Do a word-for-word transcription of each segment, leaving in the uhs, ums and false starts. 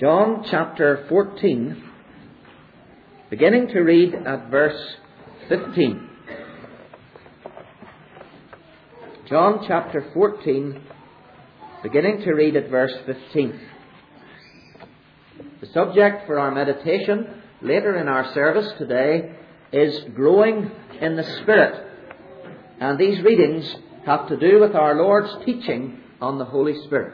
John chapter fourteen, beginning to read at verse fifteen. John chapter fourteen, beginning to read at verse fifteen. The subject for our meditation later in our service today is growing in the Spirit. And these readings have to do with our Lord's teaching on the Holy Spirit.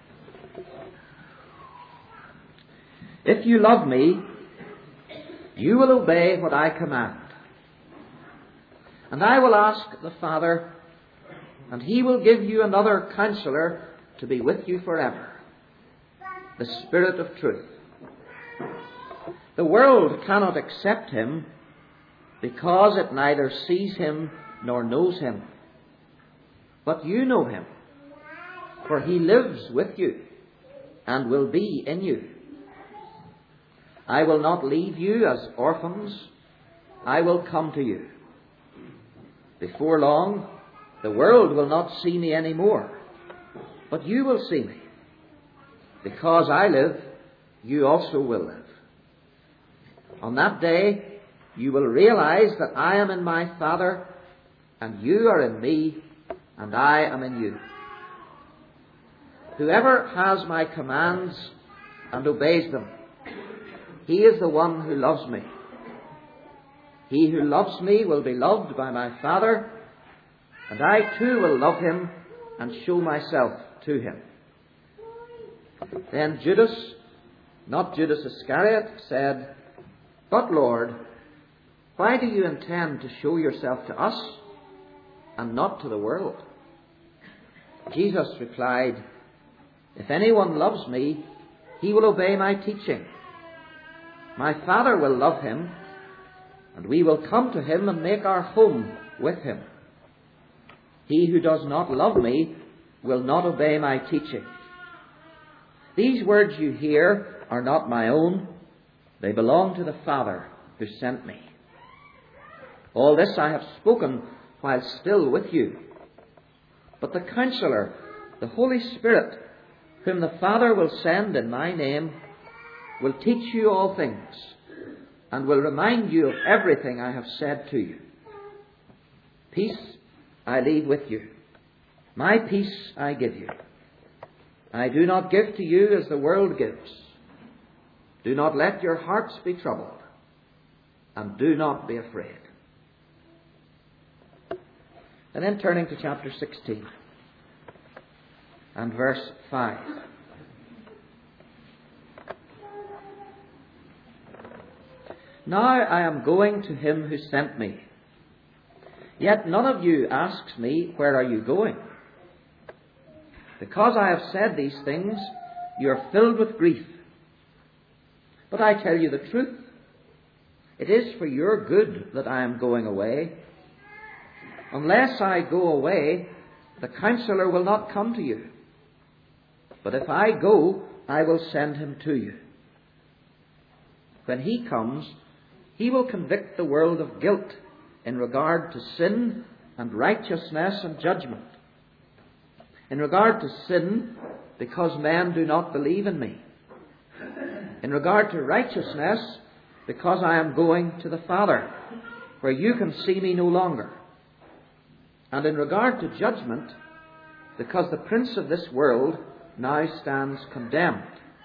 If you love me, you will obey what I command. And I will ask the Father, and he will give you another counselor to be with you forever, the Spirit of truth. The world cannot accept him because it neither sees him nor knows him. But you know him, for he lives with you and will be in you. I will not leave you as orphans. I will come to you. Before long, the world will not see me any more, but you will see me. Because I live, you also will live. On that day, you will realize that I am in my Father, and you are in me, and I am in you. Whoever has my commands and obeys them, he is the one who loves me. He who loves me will be loved by my Father, and I too will love him and show myself to him. Then Judas, not Judas Iscariot, said, But Lord, why do you intend to show yourself to us and not to the world? Jesus replied, If anyone loves me, he will obey my teaching. My Father will love him, and we will come to him and make our home with him. He who does not love me will not obey my teaching. These words you hear are not my own. They belong to the Father who sent me. All this I have spoken while still with you. But the Counselor, the Holy Spirit, whom the Father will send in my name, will teach you all things, and will remind you of everything I have said to you. Peace I leave with you. My peace I give you. I do not give to you as the world gives. Do not let your hearts be troubled, and do not be afraid. And then turning to chapter sixteen and verse five. Now I am going to him who sent me. Yet none of you asks me, Where are you going? Because I have said these things, you are filled with grief. But I tell you the truth. It is for your good that I am going away. Unless I go away, the Counselor will not come to you. But if I go, I will send him to you. When he comes, he will convict the world of guilt in regard to sin and righteousness and judgment. In regard to sin, because men do not believe in me. In regard to righteousness, because I am going to the Father, where you can see me no longer. And in regard to judgment, because the prince of this world now stands condemned.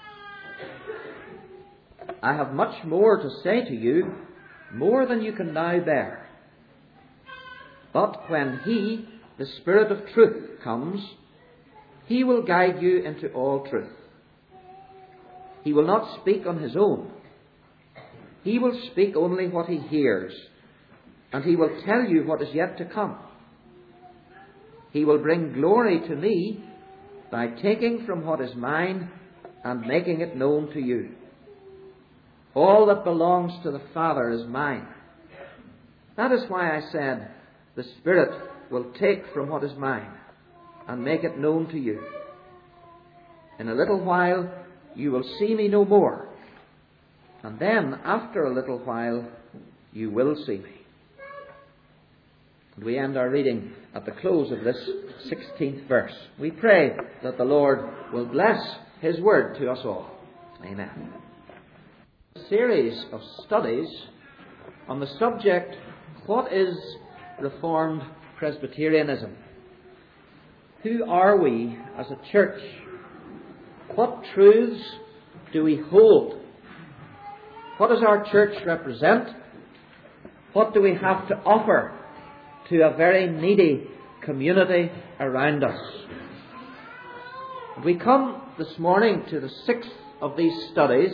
I have much more to say to you, more than you can now bear. But when he, the Spirit of truth, comes, he will guide you into all truth. He will not speak on his own. He will speak only what he hears, and he will tell you what is yet to come. He will bring glory to me by taking from what is mine and making it known to you. All that belongs to the Father is mine. That is why I said, the Spirit will take from what is mine and make it known to you. In a little while you will see me no more, and then after a little while you will see me. And we end our reading at the close of this sixteenth verse. We pray that the Lord will bless his word to us all. Amen. A series of studies on the subject, what is Reformed Presbyterianism? Who are we as a church? What truths do we hold? What does our church represent? What do we have to offer to a very needy community around us? We come this morning to the sixth of these studies,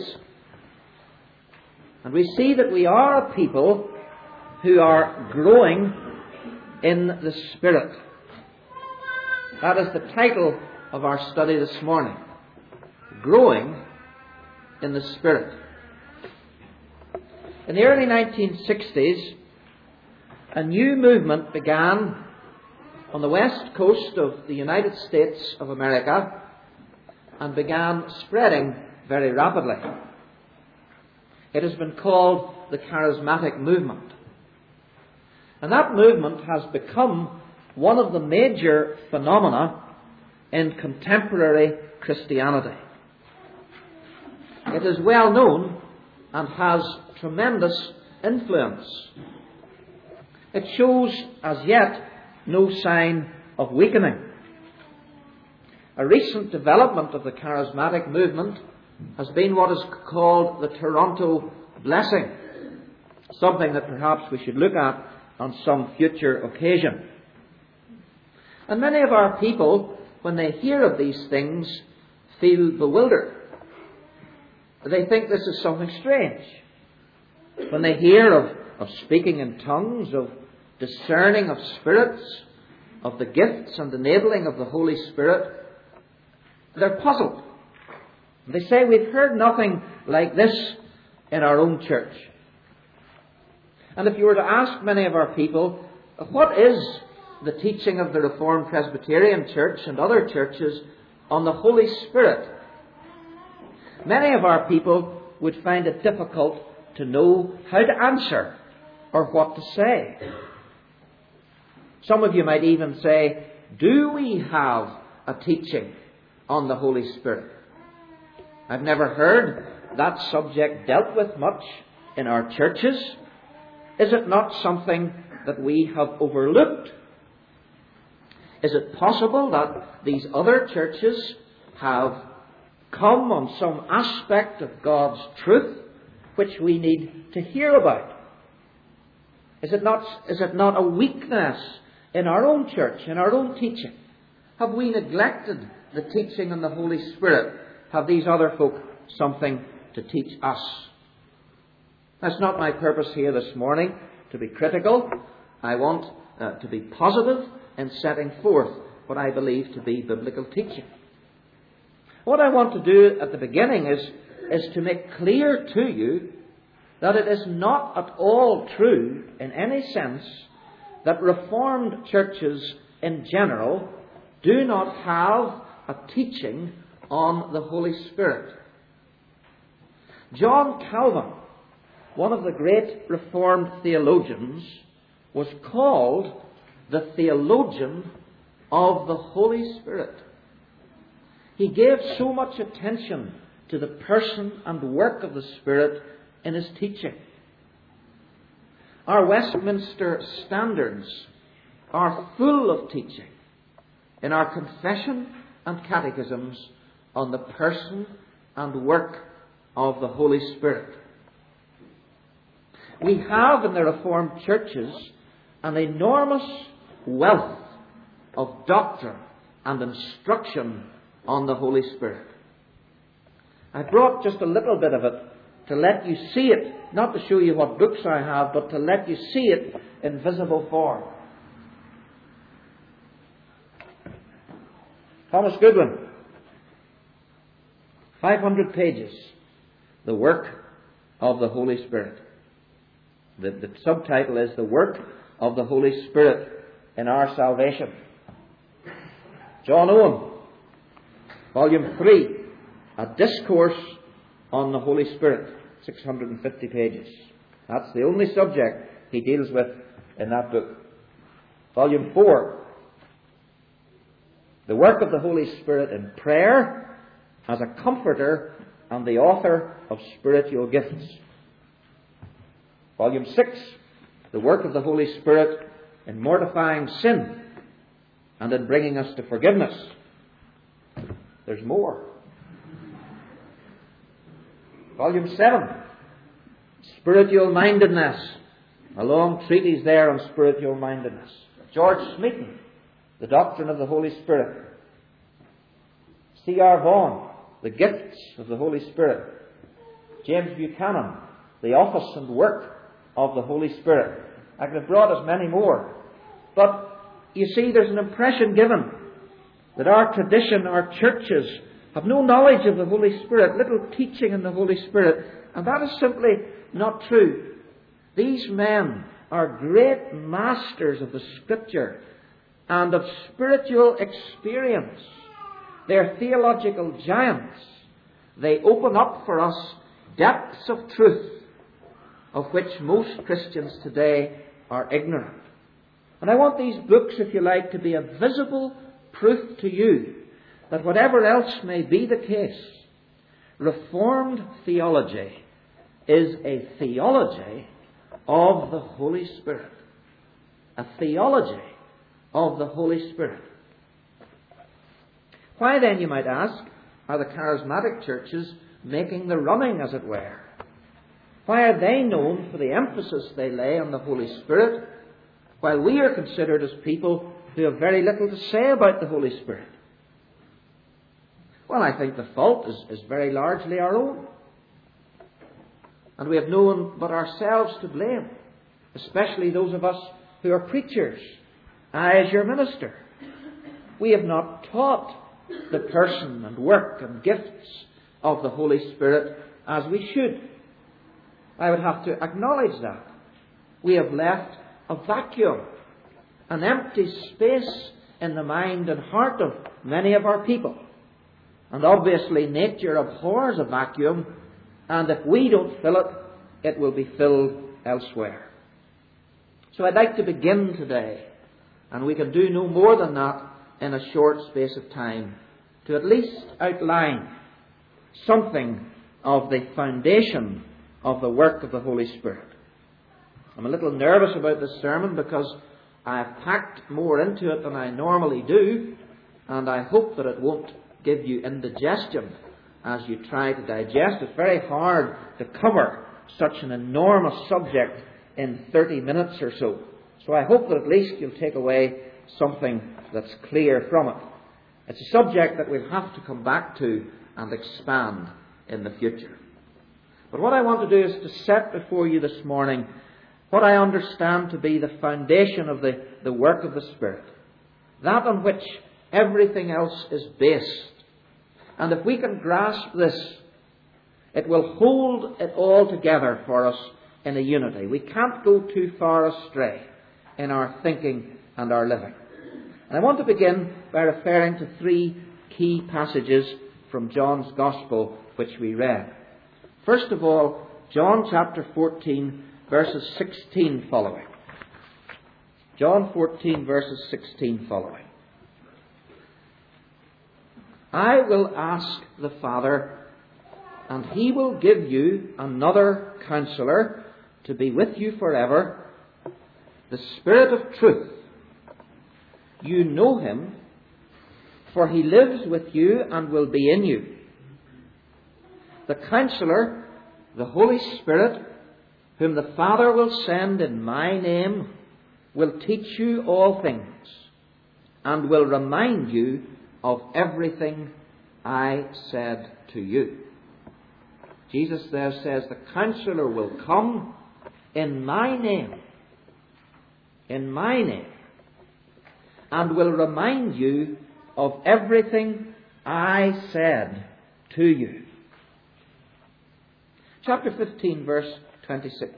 and we see that we are a people who are growing in the Spirit. That is the title of our study this morning. Growing in the Spirit. In the early nineteen sixties, a new movement began on the west coast of the United States of America and began spreading very rapidly. It has been called the Charismatic Movement. And that movement has become one of the major phenomena in contemporary Christianity. It is well known and has tremendous influence. It shows as yet no sign of weakening. A recent development of the charismatic movement has been what is called the Toronto Blessing, something that perhaps we should look at on some future occasion. And many of our people, when they hear of these things, feel bewildered. They think this is something strange. When they hear of, of speaking in tongues, of discerning of spirits, of the gifts and enabling of the Holy Spirit, they're puzzled. They say, we've heard nothing like this in our own church. And if you were to ask many of our people, what is the teaching of the Reformed Presbyterian Church and other churches on the Holy Spirit? Many of our people would find it difficult to know how to answer or what to say. Some of you might even say, do we have a teaching on the Holy Spirit? I've never heard that subject dealt with much in our churches. Is it not something that we have overlooked? Is it possible that these other churches have come on some aspect of God's truth which we need to hear about? Is it not, is it not a weakness in our own church, in our own teaching? Have we neglected the teaching on the Holy Spirit? Have these other folk something to teach us? That's not my purpose here this morning, to be critical. I want uh, to be positive in setting forth what I believe to be biblical teaching. What I want to do at the beginning is, is to make clear to you that it is not at all true, in any sense, that Reformed churches in general do not have a teaching on the Holy Spirit. John Calvin, one of the great Reformed theologians, was called the theologian of the Holy Spirit. He gave so much attention to the person and work of the Spirit in his teaching. Our Westminster Standards are full of teaching in our confession and catechisms on the person and work of the Holy Spirit. We have in the Reformed churches an enormous wealth of doctrine and instruction on the Holy Spirit. I brought just a little bit of it to let you see it, not to show you what books I have, but to let you see it in visible form. Thomas Goodwin, five hundred pages, The Work of the Holy Spirit. The, the subtitle is The Work of the Holy Spirit in Our Salvation. John Owen, Volume three, A Discourse on the Holy Spirit, six hundred fifty pages. That's the only subject he deals with in that book. Volume four, The Work of the Holy Spirit in Prayer as a Comforter and the author of spiritual gifts. Volume six, the work of the Holy Spirit in mortifying sin and in bringing us to forgiveness. There's more. Volume seven, spiritual mindedness. A long treatise there on spiritual mindedness. George Smeaton, the doctrine of the Holy Spirit. C R Vaughan, the gifts of the Holy Spirit. James Buchanan, the office and work of the Holy Spirit. I could have brought us many more. But you see, there's an impression given that our tradition, our churches, have no knowledge of the Holy Spirit, little teaching in the Holy Spirit. And that is simply not true. These men are great masters of the Scripture and of spiritual experience. They're theological giants. They open up for us depths of truth of which most Christians today are ignorant. And I want these books, if you like, to be a visible proof to you that whatever else may be the case, Reformed theology is a theology of the Holy Spirit. A theology of the Holy Spirit. Why then, you might ask, are the charismatic churches making the running, as it were? Why are they known for the emphasis they lay on the Holy Spirit, while we are considered as people who have very little to say about the Holy Spirit? Well, I think the fault is, is very largely our own. And we have no one but ourselves to blame, especially those of us who are preachers. I, as your minister, we have not taught the person and work and gifts of the Holy Spirit as we should. I would have to acknowledge that. We have left a vacuum, an empty space in the mind and heart of many of our people. And obviously nature abhors a vacuum, and if we don't fill it, it will be filled elsewhere. So I'd like to begin today, and we can do no more than that in a short space of time, to at least outline something of the foundation of the work of the Holy Spirit. I'm a little nervous about this sermon because I've packed more into it than I normally do, and I hope that it won't give you indigestion as you try to digest. It's very hard to cover such an enormous subject in thirty minutes or so. So I hope that at least you'll take away something that's clear from it. It's a subject that we'll have to come back to and expand in the future. But what I want to do is to set before you this morning what I understand to be the foundation of the, the work of the Spirit. That on which everything else is based. And if we can grasp this, it will hold it all together for us in a unity. We can't go too far astray in our thinking and our living. And I want to begin by referring to three key passages from John's Gospel which we read. First of all, John chapter fourteen, verses sixteen following. John fourteen, verses sixteen following. I will ask the Father, and He will give you another Counselor to be with you forever, the Spirit of truth. You know Him, for He lives with you and will be in you. The Counselor, the Holy Spirit, whom the Father will send in my name, will teach you all things and will remind you of everything I said to you. Jesus there says, the Counselor will come in my name, in my name, and will remind you of everything I said to you. Chapter fifteen, verse twenty-six.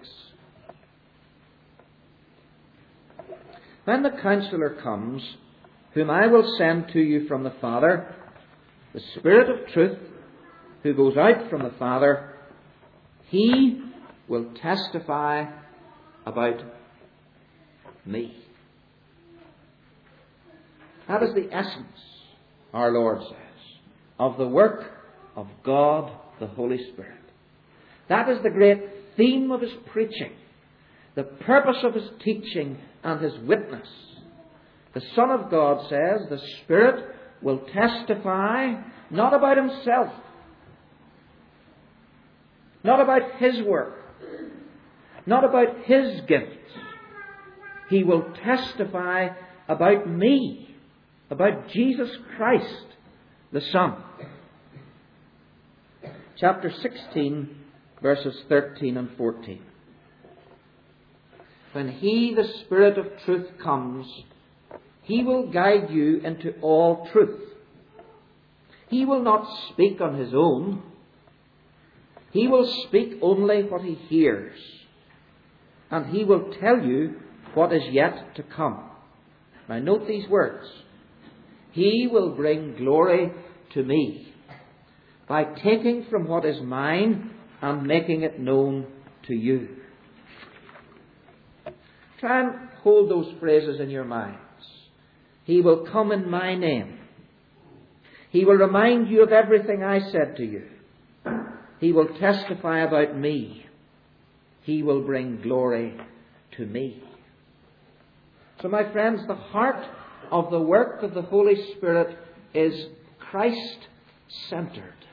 When the Counselor comes, whom I will send to you from the Father, the Spirit of truth, who goes out from the Father, He will testify about me. That is the essence, our Lord says, of the work of God the Holy Spirit. That is the great theme of his preaching, the purpose of his teaching and his witness. The Son of God says the Spirit will testify not about himself, not about his work, not about his gifts. He will testify about me, about Jesus Christ, the Son. Chapter sixteen, verses thirteen and fourteen. When he, the Spirit of truth, comes, he will guide you into all truth. He will not speak on his own. He will speak only what he hears. And he will tell you what is yet to come. Now note these words. He will bring glory to me by taking from what is mine and making it known to you. Try and hold those phrases in your minds. He will come in my name. He will remind you of everything I said to you. He will testify about me. He will bring glory to me. So, my friends, the heart of the work of the Holy Spirit is Christ-centered.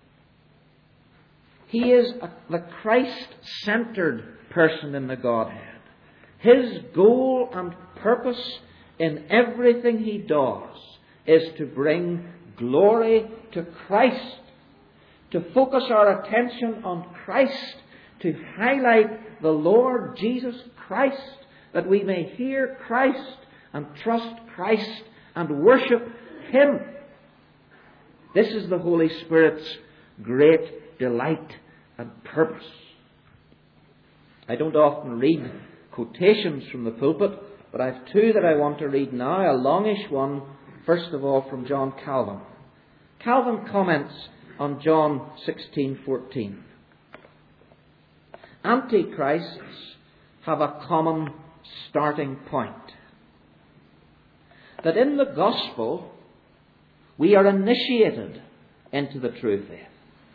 He is a, the Christ-centered person in the Godhead. His goal and purpose in everything he does is to bring glory to Christ, to focus our attention on Christ, to highlight the Lord Jesus Christ, that we may hear Christ and trust Christ and worship him. This is the Holy Spirit's great delight and purpose. I don't often read quotations from the pulpit, but I have two that I want to read now. A longish one, first of all, from John Calvin. Calvin comments on John sixteen fourteen. Antichrists have a common starting point. That in the gospel we are initiated into the true faith.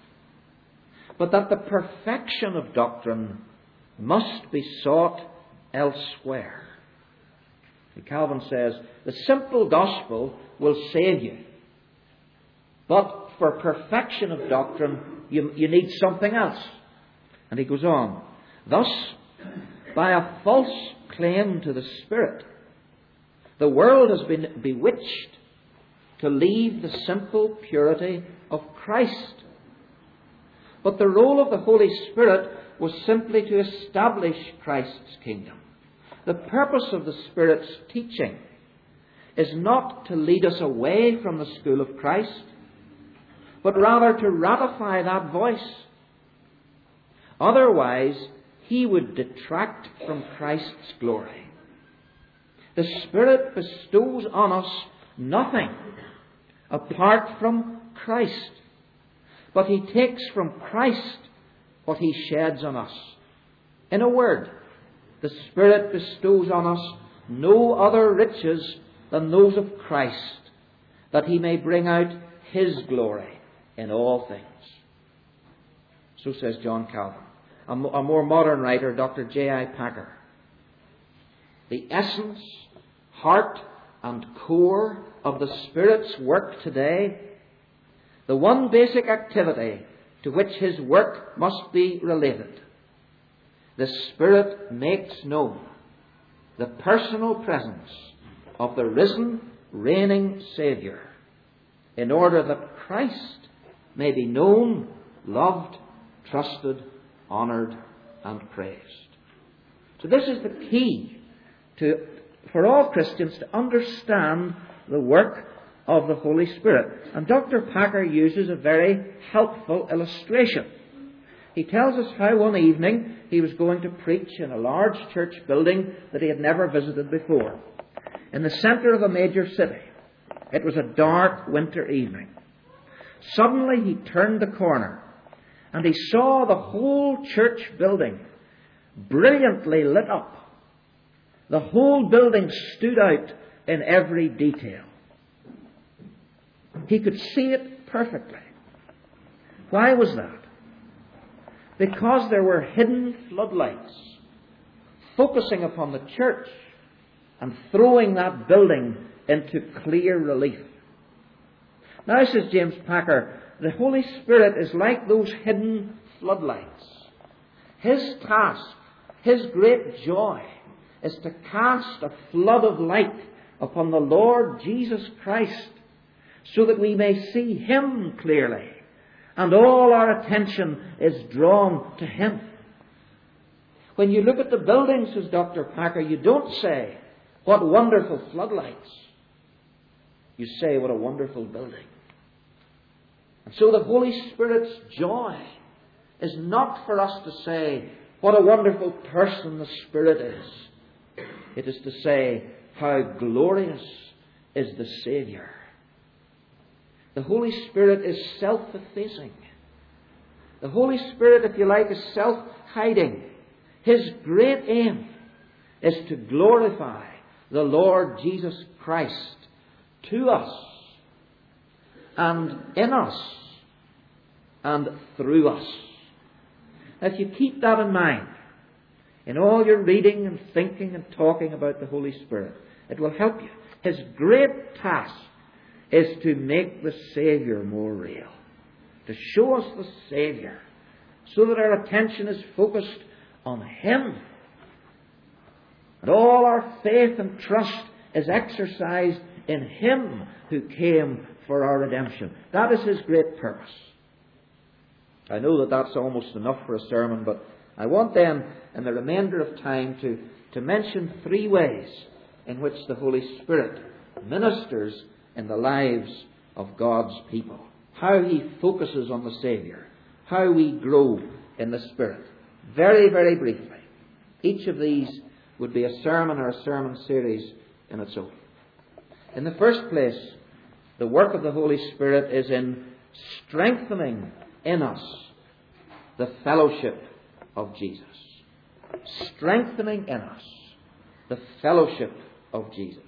But that the perfection of doctrine must be sought elsewhere. And Calvin says, the simple gospel will save you. But for perfection of doctrine, you, you need something else. And he goes on. Thus, by a false claim to the Spirit, the world has been bewitched to leave the simple purity of Christ. But the role of the Holy Spirit was simply to establish Christ's kingdom. The purpose of the Spirit's teaching is not to lead us away from the school of Christ, but rather to ratify that voice. Otherwise, he would detract from Christ's glory. The Spirit bestows on us nothing apart from Christ, but he takes from Christ what he sheds on us. In a word, the Spirit bestows on us no other riches than those of Christ, that he may bring out his glory in all things. So says John Calvin. A more modern writer, Doctor J I Packer. The essence, heart, and core of the Spirit's work today, the one basic activity to which his work must be related. The Spirit makes known the personal presence of the risen, reigning Saviour, in order that Christ may be known, loved, trusted, honoured, and praised. So this is the key to, for all Christians to understand the work of the Holy Spirit. And Doctor Packer uses a very helpful illustration. He tells us how one evening he was going to preach in a large church building that he had never visited before, in the centre of a major city. It was a dark winter evening. Suddenly he turned the corner and he saw the whole church building brilliantly lit up. The whole building stood out in every detail. He could see it perfectly. Why was that? Because there were hidden floodlights focusing upon the church and throwing that building into clear relief. Now, says James Packer, the Holy Spirit is like those hidden floodlights. His task, His great joy, is to cast a flood of light upon the Lord Jesus Christ so that we may see Him clearly and all our attention is drawn to Him. When you look at the building, says Doctor Packer, you don't say, what wonderful floodlights. You say, what a wonderful building. And so the Holy Spirit's joy is not for us to say, what a wonderful person the Spirit is. It is to say, how glorious is the Saviour. The Holy Spirit is self-effacing. The Holy Spirit, if you like, is self-hiding. His great aim is to glorify the Lord Jesus Christ to us and in us and through us. Now, if you keep that in mind in all your reading and thinking and talking about the Holy Spirit, it will help you. His great task is to make the Saviour more real, to show us the Saviour, so that our attention is focused on Him. And all our faith and trust is exercised in Him who came for our redemption. That is His great purpose. I know that that's almost enough for a sermon, but I want then, in the remainder of time, to, to mention three ways in which the Holy Spirit ministers in the lives of God's people. How He focuses on the Saviour. How we grow in the Spirit. Very, very briefly. Each of these would be a sermon or a sermon series in its own. In the first place, the work of the Holy Spirit is in strengthening in us the fellowship of Jesus. Strengthening in us the fellowship of Jesus.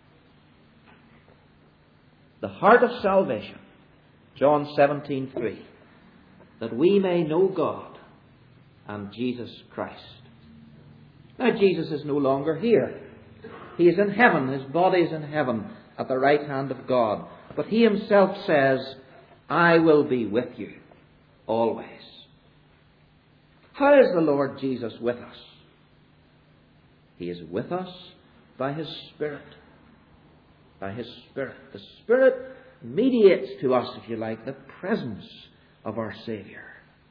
The heart of salvation, John seventeen three, that we may know God and Jesus Christ. Now, Jesus is no longer here. He is in heaven. His body is in heaven at the right hand of God. But He Himself says, I will be with you always. How is the Lord Jesus with us? He is with us by His Spirit. By His Spirit. The Spirit mediates to us, if you like, the presence of our Saviour.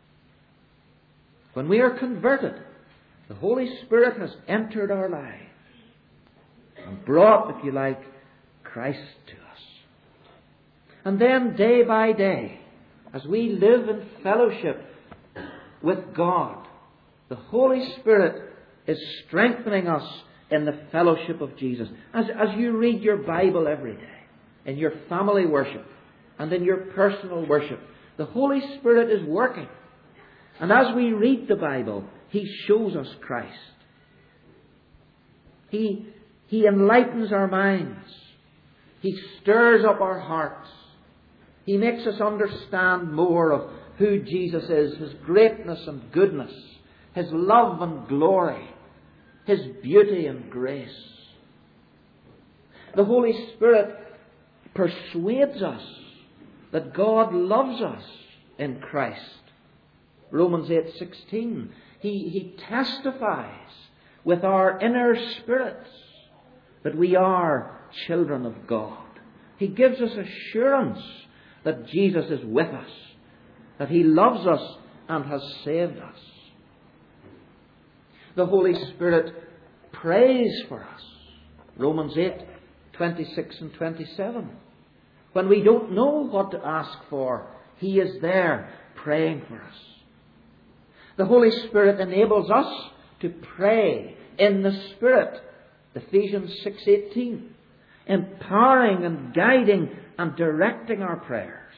When we are converted, the Holy Spirit has entered our lives and brought, if you like, Christ to us. And then day by day, as we live in fellowship with God, the Holy Spirit is strengthening us in the fellowship of Jesus. As, as you read your Bible every day, in your family worship and in your personal worship, the Holy Spirit is working. And as we read the Bible, He shows us Christ. He, he enlightens our minds. He stirs up our hearts. He makes us understand more of who Jesus is, His greatness and goodness, His love and glory, His beauty and grace. The Holy Spirit persuades us that God loves us in Christ. Romans eight sixteen. He, he testifies with our inner spirits that we are children of God. He gives us assurance that Jesus is with us, that He loves us and has saved us. The Holy Spirit prays for us. Romans eight twenty-six and twenty-seven. When we don't know what to ask for, He is there praying for us. The Holy Spirit enables us to pray in the Spirit. Ephesians six eighteen. Empowering and guiding and directing our prayers.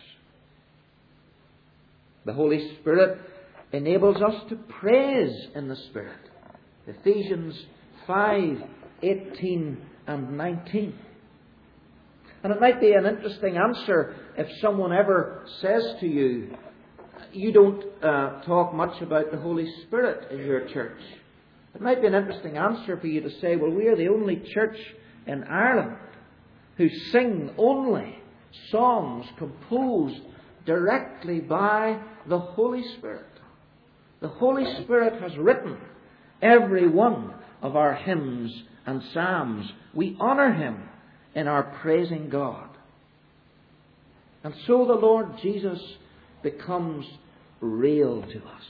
The Holy Spirit enables us to praise in the Spirit. Ephesians five eighteen and nineteen. And it might be an interesting answer if someone ever says to you, you don't uh, talk much about the Holy Spirit in your church. It might be an interesting answer for you to say, well, we are the only church in Ireland who sing only songs composed directly by the Holy Spirit. The Holy Spirit has written every one of our hymns and psalms. We honour Him in our praising God. And so the Lord Jesus becomes real to us.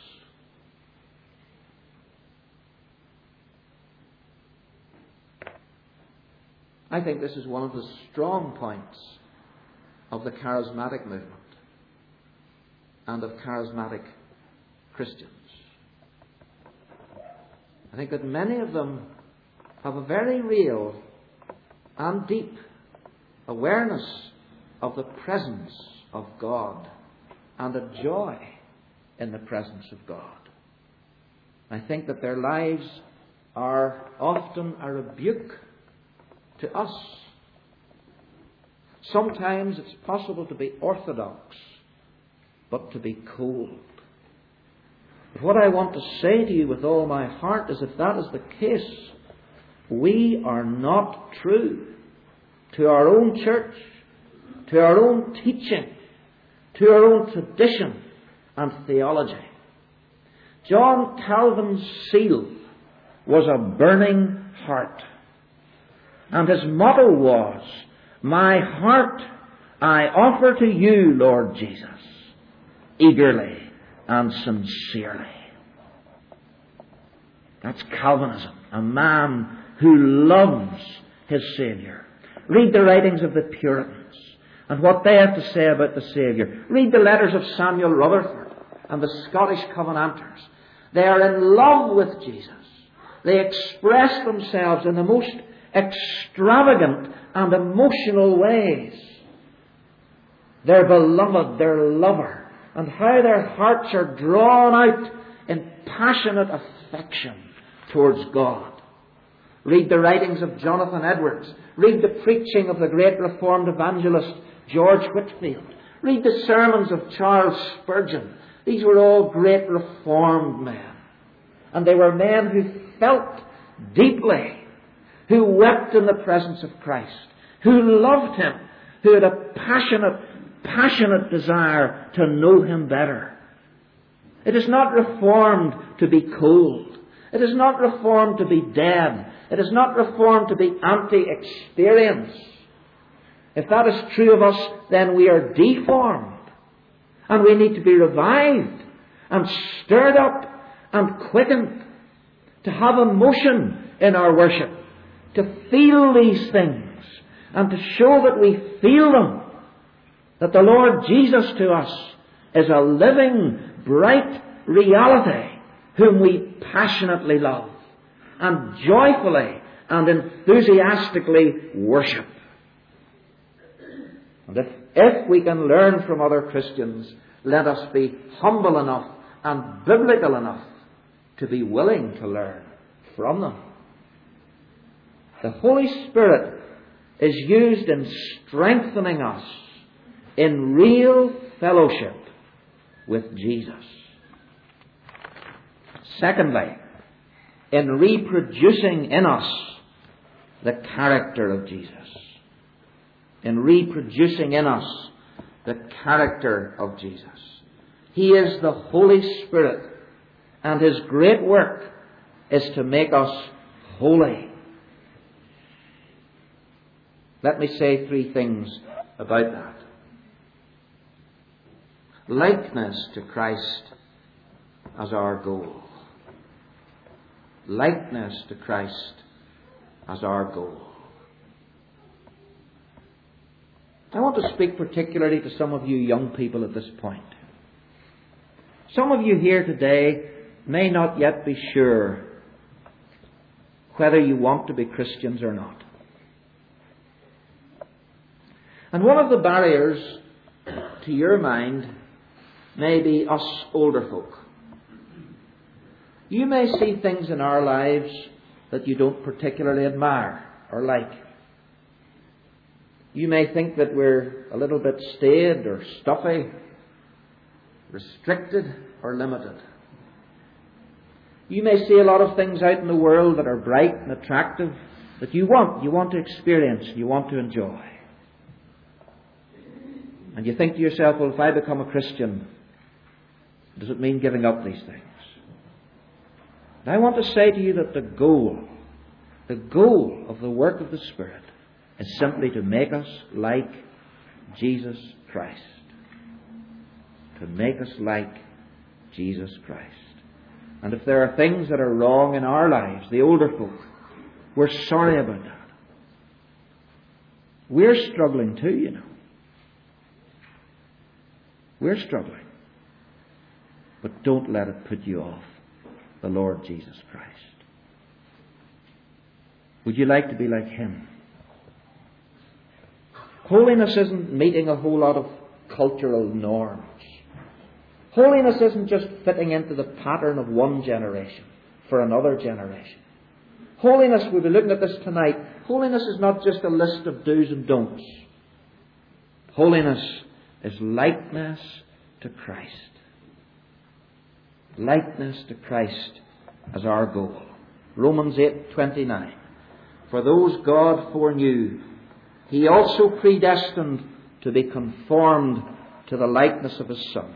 I think this is one of the strong points of the charismatic movement and of charismatic Christians. I think that many of them have a very real and deep awareness of the presence of God and a joy in the presence of God. I think that their lives are often a rebuke to us. Sometimes it's possible to be orthodox, but to be cold. But what I want to say to you with all my heart is, if that is the case, we are not true to our own church, to our own teaching, to our own tradition and theology. John Calvin's seal was a burning heart. And his motto was, "My heart I offer to you, Lord Jesus, eagerly and sincerely." That's Calvinism, a man who loves his Saviour. Read the writings of the Puritans and what they have to say about the Saviour. Read the letters of Samuel Rutherford and the Scottish Covenanters. They are in love with Jesus. They express themselves in the most extravagant and emotional ways. Their beloved, their lover, and how their hearts are drawn out in passionate affection towards God. Read the writings of Jonathan Edwards. Read the preaching of the great Reformed evangelist George Whitefield. Read the sermons of Charles Spurgeon. These were all great Reformed men. And they were men who felt deeply, who wept in the presence of Christ, who loved Him, who had a passionate, passionate desire to know Him better. It is not Reformed to be cold. It is not Reformed to be dead. It is not Reformed to be anti-experience. If that is true of us, then we are deformed. And we need to be revived and stirred up and quickened to have emotion in our worship, to feel these things and to show that we feel them, that the Lord Jesus to us is a living, bright reality whom we passionately love and joyfully and enthusiastically worship. And if, if we can learn from other Christians, let us be humble enough and biblical enough to be willing to learn from them. The Holy Spirit is used in strengthening us in real fellowship with Jesus. Secondly, in reproducing in us the character of Jesus. In reproducing in us the character of Jesus. He is the Holy Spirit, and His great work is to make us holy. Let me say three things about that. Likeness to Christ as our goal. Likeness to Christ as our goal. I want to speak particularly to some of you young people at this point. Some of you here today may not yet be sure whether you want to be Christians or not. And one of the barriers to your mind may be us older folk. You may see things in our lives that you don't particularly admire or like. You may think that we're a little bit staid or stuffy. restricted or limited. You may see a lot of things out in the world that are bright and attractive that you want, you want to experience, you want to enjoy. And you think to yourself, well, if I become a Christian, does it mean giving up these things? And I want to say to you that the goal, the goal of the work of the Spirit is simply to make us like Jesus Christ. To make us like Jesus Christ. And if there are things that are wrong in our lives, the older folk, we're sorry about that. We're struggling too, you know. We're struggling. But don't let it put you off the Lord Jesus Christ. Would you like to be like Him? Holiness isn't meeting a whole lot of cultural norms. Holiness isn't just fitting into the pattern of one generation for another generation. Holiness, we'll be looking at this tonight, holiness is not just a list of do's and don'ts. Holiness is likeness to Christ. Likeness to Christ as our goal. Romans eight twenty-nine. For those God foreknew, He also predestined to be conformed to the likeness of His Son.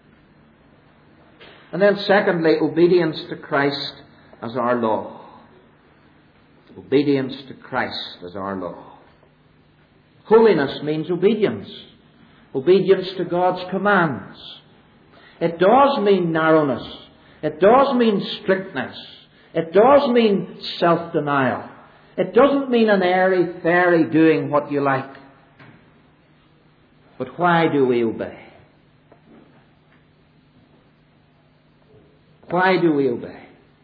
And then secondly, obedience to Christ as our law. Obedience to Christ as our law. Holiness means obedience. Obedience to God's commands. It does mean narrowness. It does mean strictness. It does mean self-denial. It doesn't mean an airy-fairy doing what you like. But why do we obey? Why do we obey?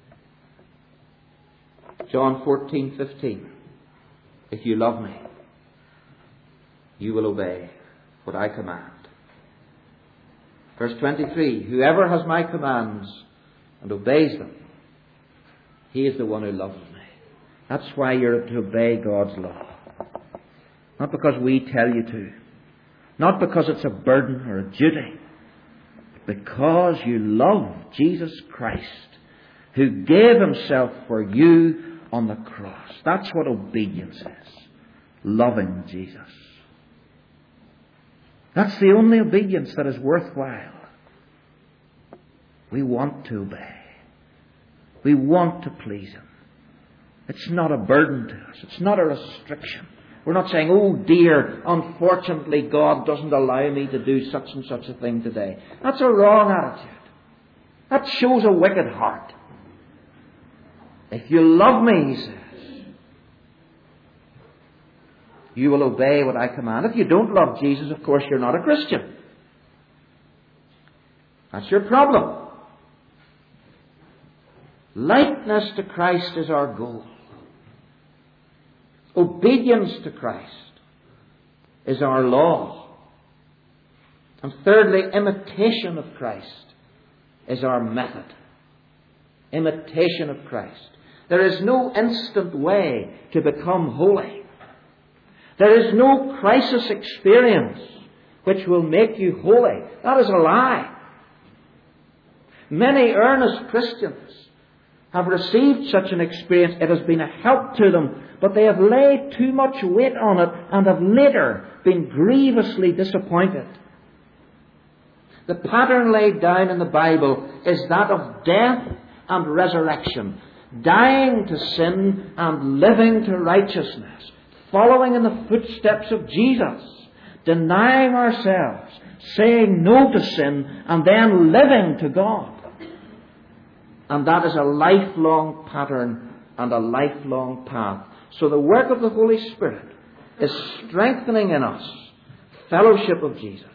John fourteen fifteen. If you love me, you will obey what I command. Verse twenty-three. Whoever has my commands and obeys them, he is the one who loves me. That's why you're to obey God's law. Not because we tell you to. Not because it's a burden or a duty. Because you love Jesus Christ, who gave Himself for you on the cross. That's what obedience is. Loving Jesus. That's the only obedience that is worthwhile. We want to obey. We want to please Him. It's not a burden to us. It's not a restriction. We're not saying, oh dear, unfortunately God doesn't allow me to do such and such a thing today. That's a wrong attitude. That shows a wicked heart. If you love me, He says, you will obey what I command. If you don't love Jesus, of course you're not a Christian. That's your problem. Likeness to Christ is our goal. Obedience to Christ is our law. And thirdly, imitation of Christ is our method. Imitation of Christ. There is no instant way to become holy. There is no crisis experience which will make you holy. That is a lie. Many earnest Christians have received such an experience. It has been a help to them, but they have laid too much weight on it and have later been grievously disappointed. The pattern laid down in the Bible is that of death and resurrection. Dying to sin and living to righteousness. Following in the footsteps of Jesus. Denying ourselves. Saying no to sin and then living to God. And that is a lifelong pattern and a lifelong path. So the work of the Holy Spirit is strengthening in us fellowship of Jesus.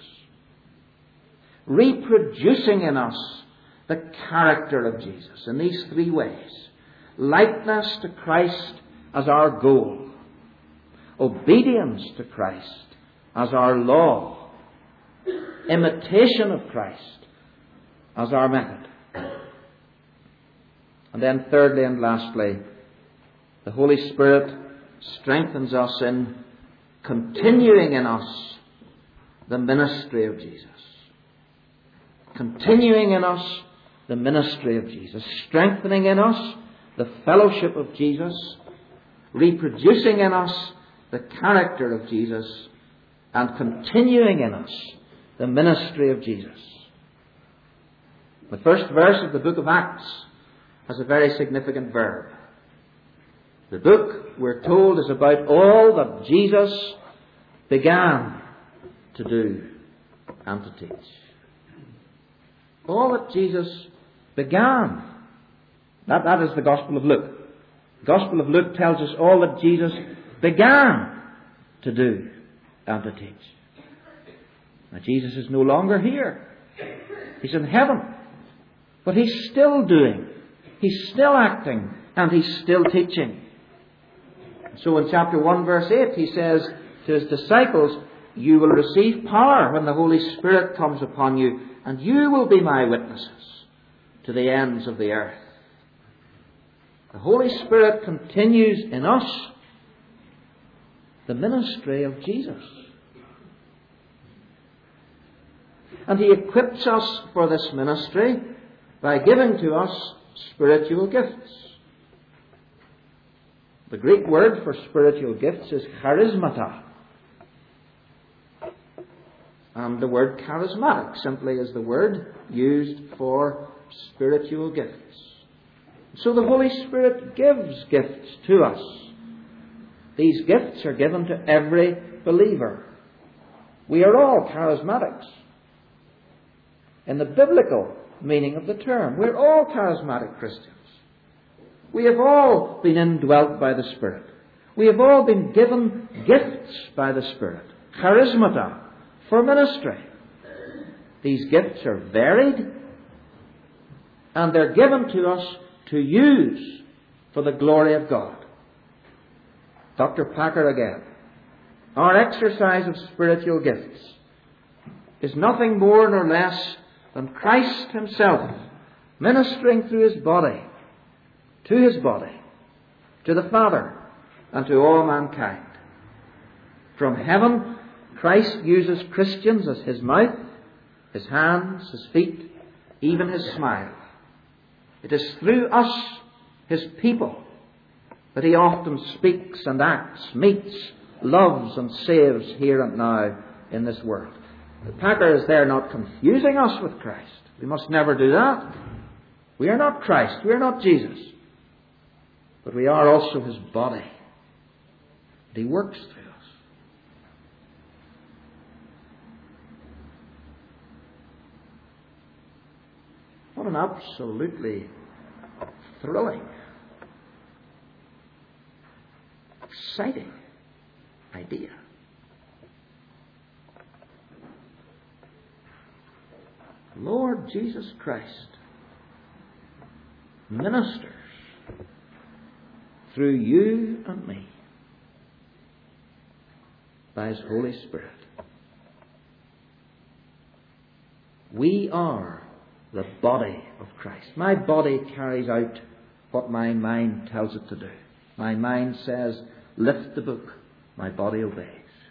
Reproducing in us the character of Jesus in these three ways. Likeness to Christ as our goal. Obedience to Christ as our law. Imitation of Christ as our method. And then thirdly and lastly, the Holy Spirit strengthens us in continuing in us the ministry of Jesus. continuing in us the ministry of Jesus, strengthening in us the fellowship of Jesus, reproducing in us the character of Jesus, and continuing in us the ministry of Jesus. The first verse of the book of Acts has a very significant verb. The book, we're told, is about all that Jesus began to do and to teach. All that Jesus began. That, that is the Gospel of Luke. The Gospel of Luke tells us all that Jesus began to do and to teach. Now, Jesus is no longer here. He's in heaven. But He's still doing. He's still acting. And He's still teaching. So in chapter one verse eight He says to His disciples, "You will receive power when the Holy Spirit comes upon you, and you will be my witnesses to the ends of the earth." The Holy Spirit continues in us the ministry of Jesus. And He equips us for this ministry by giving to us spiritual gifts. The Greek word for spiritual gifts is charismata. And the word charismatic simply is the word used for spiritual gifts. So the Holy Spirit gives gifts to us. These gifts are given to every believer. We are all charismatics. In the biblical meaning of the term, we're all charismatic Christians. We have all been indwelt by the Spirit. We have all been given gifts by the Spirit. Charismata for ministry. These gifts are varied, and they're given to us to use for the glory of God. Doctor Packer again. Our exercise of spiritual gifts is nothing more nor less than Christ Himself ministering through His body, to His body, to the Father, and to all mankind. From heaven, Christ uses Christians as His mouth, His hands, His feet, even His smile. It is through us, His people, that He often speaks and acts, meets, loves and saves here and now in this world. The Packer is there not confusing us with Christ. We must never do that. We are not Christ. We are not Jesus. But we are also His body. And He works through us. What an absolutely thrilling, exciting idea. Lord Jesus Christ ministers through you and me by His Holy Spirit. We are the body of Christ. My body carries out what my mind tells it to do. My mind says, lift the book. My body obeys.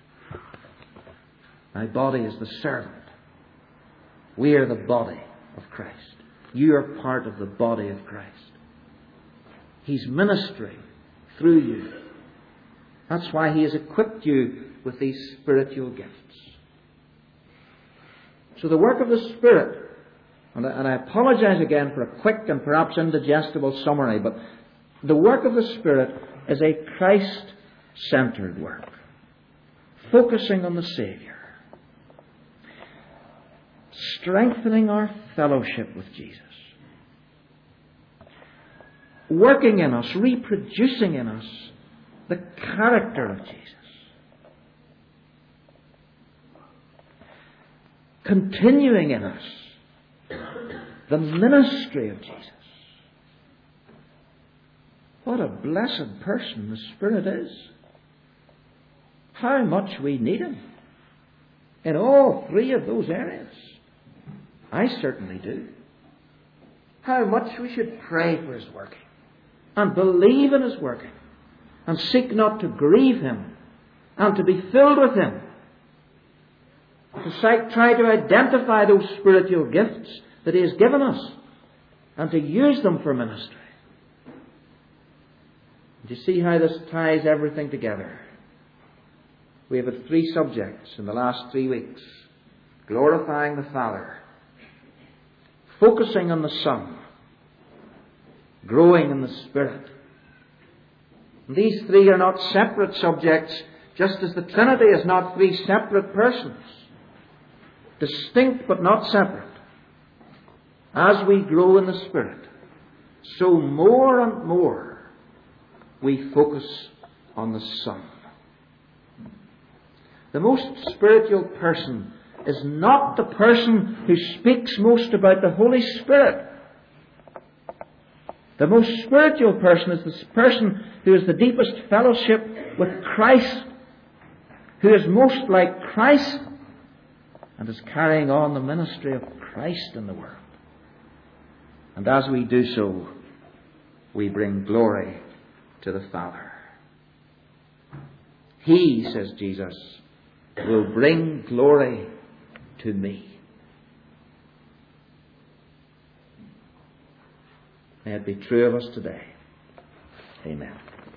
My body is the servant. We are the body of Christ. You are part of the body of Christ. He's ministering through you. That's why He has equipped you with these spiritual gifts. So the work of the Spirit, and I, and I apologize again for a quick and perhaps indigestible summary, but the work of the Spirit is a Christ-centered work, focusing on the Saviour, strengthening our fellowship with Jesus, working in us, reproducing in us the character of Jesus, continuing in us the ministry of Jesus. What a blessed person the Spirit is. How much we need Him in all three of those areas. I certainly do. How much we should pray for His working and believe in His working and seek not to grieve Him and to be filled with Him. Because to try to identify those spiritual gifts that He has given us and to use them for ministry. Do you see how this ties everything together? We have had three subjects in the last three weeks. Glorifying the Father, focusing on the Son, growing in the Spirit. And these three are not separate subjects, just as the Trinity is not three separate persons. Distinct but not separate. As we grow in the Spirit, so more and more we focus on the Son. The most spiritual person is not the person who speaks most about the Holy Spirit. The most spiritual person is the person who has the deepest fellowship with Christ, who is most like Christ, and is carrying on the ministry of Christ in the world. And as we do so, we bring glory to the Father. He, says Jesus, will bring glory to me. May it be true of us today. Amen.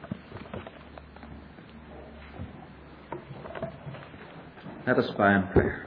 Let us bow in prayer.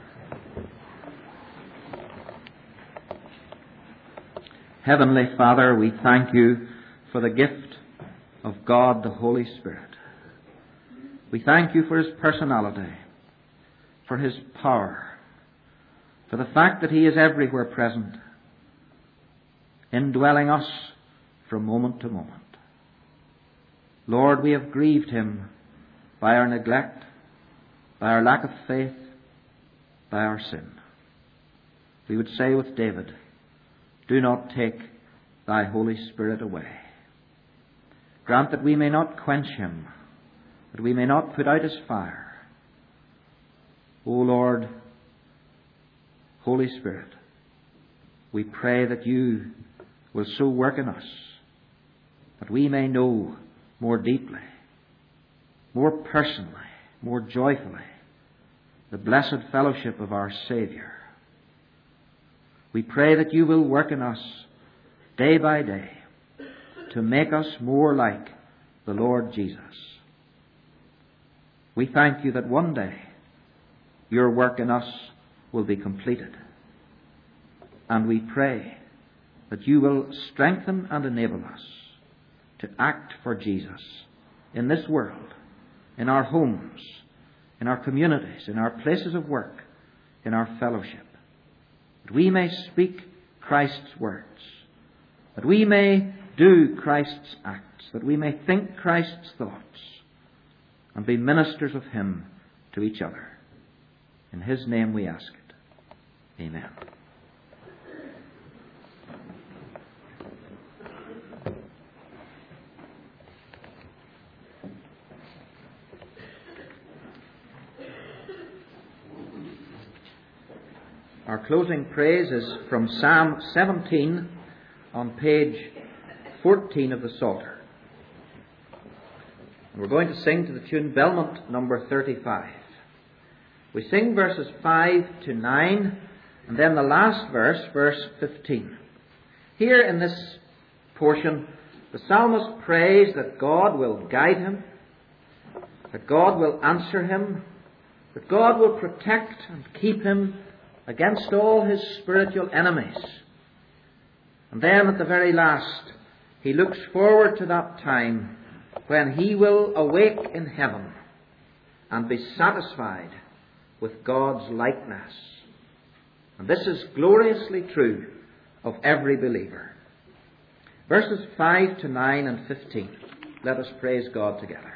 Heavenly Father, we thank You for the gift of God, the Holy Spirit. We thank You for His personality, for His power, for the fact that He is everywhere present, indwelling us from moment to moment. Lord, we have grieved Him by our neglect, by our lack of faith, by our sin. We would say with David, do not take Thy Holy Spirit away. Grant that we may not quench Him, that we may not put out His fire. O Lord, Holy Spirit, we pray that You will so work in us that we may know more deeply, more personally, more joyfully the blessed fellowship of our Saviour. We pray that You will work in us day by day to make us more like the Lord Jesus. We thank You that one day Your work in us will be completed. And we pray that You will strengthen and enable us to act for Jesus in this world, in our homes, in our communities, in our places of work, in our fellowship. That we may speak Christ's words, that we may do Christ's acts, that we may think Christ's thoughts, and be ministers of Him to each other. In His name we ask it. Amen. Our closing praise is from Psalm seventeen on page fourteen of the Psalter. And we're going to sing to the tune Belmont number thirty-five. We sing verses five to nine and then the last verse, verse fifteen. Here in this portion, the psalmist prays that God will guide him, that God will answer him, that God will protect and keep him against all his spiritual enemies. And then at the very last, he looks forward to that time when he will awake in heaven and be satisfied with God's likeness. And this is gloriously true of every believer. Verses five to nine and fifteen. Let us praise God together.